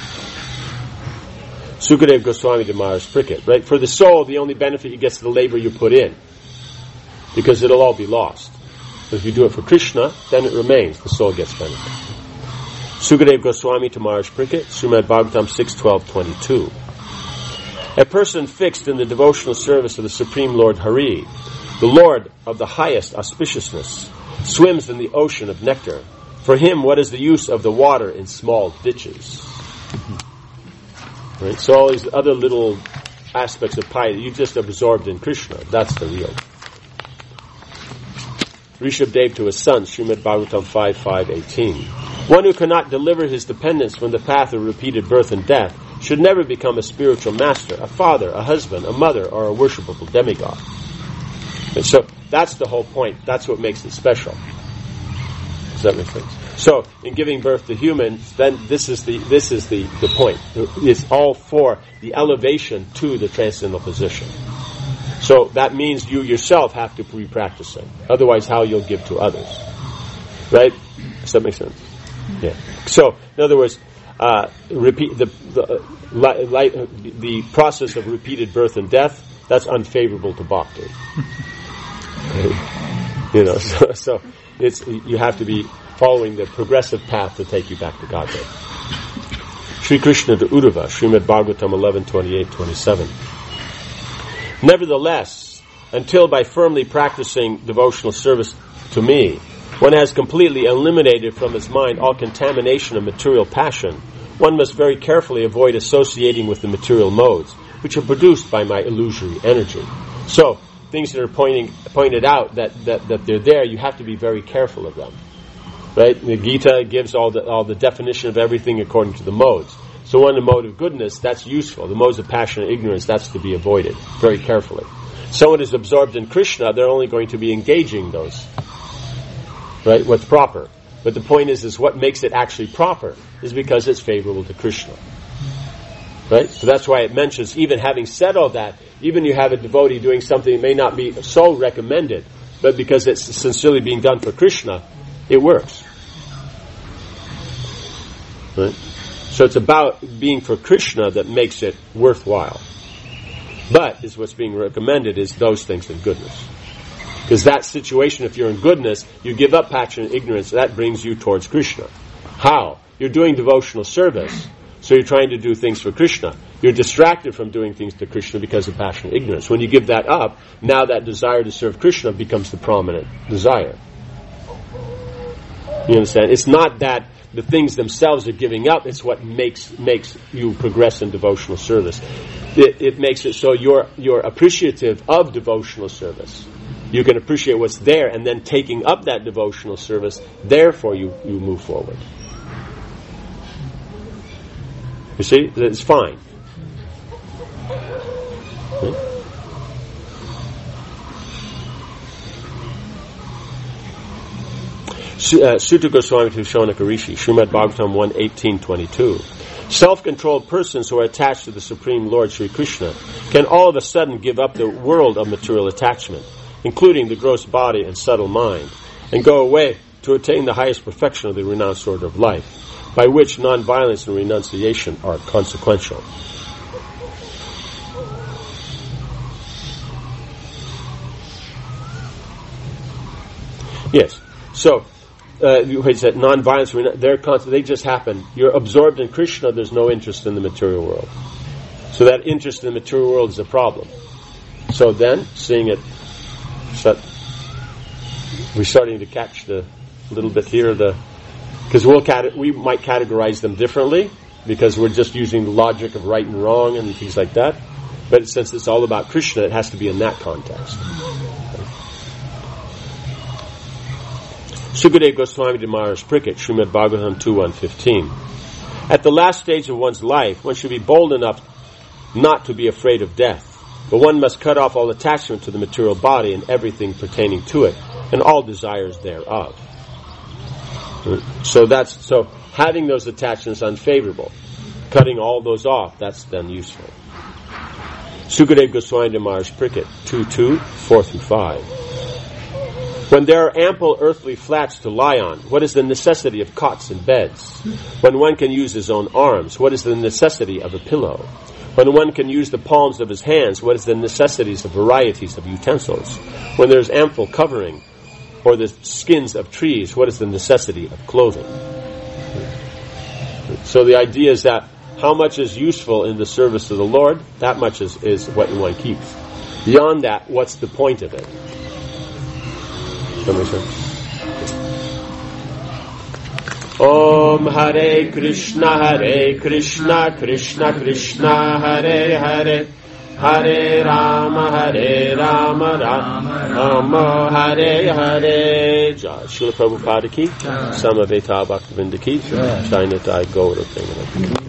Sukadeva Goswami to Maharaj Pricket. Right? For the soul, the only benefit you get is the labor you put in, because it'll all be lost. But if you do it for Krishna, then it remains. The soul gets benefit. Sukadeva Goswami to Maharaj Pricket, Srimad Bhagavatam 6:12-22. A person fixed in the devotional service of the Supreme Lord Hari, the Lord of the highest auspiciousness, swims in the ocean of nectar. For him, what is the use of the water in small ditches? Right? So all these other little aspects of piety, you just absorbed in Krishna. That's the real. Rishabdev to his son, Srimad Bhagavatam 5:18. One who cannot deliver his dependents from the path of repeated birth and death should never become a spiritual master, a father, a husband, a mother, or a worshipable demigod. And so that's the whole point. That's what makes it special. Does that make sense? So in giving birth to humans, then this is the point. It's all for the elevation to the transcendental position. So that means you yourself have to be practicing. Otherwise, how you'll give to others? Right? Does that make sense? Yeah. So in other words, repeat the process of repeated birth and death. That's unfavorable to bhakti. So it's you have to be following the progressive path to take you back to Godhead. Sri Krishna to Uddhava, Srimad Bhagavatam 11:28-27. Nevertheless, until by firmly practicing devotional service to me, one has completely eliminated from his mind all contamination of material passion, one must very carefully avoid associating with the material modes, which are produced by my illusory energy. So, things that are pointed out that they're there, you have to be very careful of them. Right? The Gita gives all the definition of everything according to the modes. So on the mode of goodness, that's useful. The modes of passion and ignorance, that's to be avoided very carefully. Someone is absorbed in Krishna, they're only going to be engaging those. Right? What's proper. But the point is what makes it actually proper is because it's favorable to Krishna. Right? So that's why it mentions, even having said all that, even you have a devotee doing something that may not be so recommended, but because it's sincerely being done for Krishna, it works. Right? So it's about being for Krishna that makes it worthwhile. But is what's being recommended is those things in goodness. Because that situation, if you're in goodness, you give up passion and ignorance, that brings you towards Krishna. How? You're doing devotional service, so you're trying to do things for Krishna. You're distracted from doing things to Krishna because of passion and ignorance. When you give that up, now that desire to serve Krishna becomes the prominent desire. You understand? It's not that the things themselves are giving up, it's what makes you progress in devotional service. It makes it so you're appreciative of devotional service. You can appreciate what's there, and then taking up that devotional service, therefore you move forward. You see? It's fine. Sutta Goswami to Shonaka Rishi, Srimad Bhagavatam 1:18-22. Self-controlled persons who are attached to the Supreme Lord Sri Krishna can all of a sudden give up the world of material attachment, including the gross body and subtle mind, and go away to attain the highest perfection of the renounced order of life, by which non-violence and renunciation are consequential. Yes. So, he said non-violence, they just happen. You're absorbed in Krishna, there's no interest in the material world. So that interest in the material world is a problem. So then, seeing it, we're starting to catch a little bit here, because we might categorize them differently, because we're just using the logic of right and wrong and things like that. But since it's all about Krishna, it has to be in that context. Sukadeva Goswami to Maharaj Pricket, Srimad Bhagavatam 2:1-15. At the last stage of one's life, one should be bold enough not to be afraid of death, but one must cut off all attachment to the material body and everything pertaining to it, and all desires thereof. So having those attachments unfavorable, cutting all those off, that's then useful. Sukadeva Goswami to Maharaj Pricket 2:4-5. When there are ample earthly flats to lie on, what is the necessity of cots and beds? When one can use his own arms, what is the necessity of a pillow? When one can use the palms of his hands, what is the necessities of varieties of utensils? When there is ample covering, or the skins of trees, what is the necessity of clothing? So the idea is that how much is useful in the service of the Lord, that much is what one keeps. Beyond that, what's the point of it? Om Hare Krishna, Krishna Krishna, Hare Hare, Hare Rama, Rama Rama, Hare Hare. Srila Prabhupada ki, Samaveta Bhaktivinoda ki, China Dai Gaura Premanand.